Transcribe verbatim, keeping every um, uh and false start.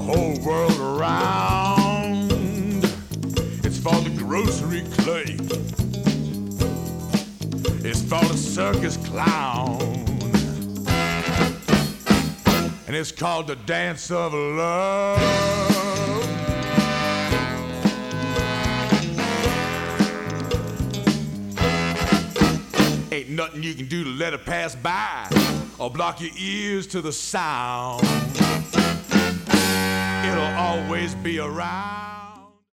whole world around. It's for the grocery clerk. It's for the circus clown. And it's called the dance of love. Ain't nothing you can do to let it pass by or block your ears to the sound. It'll always be around.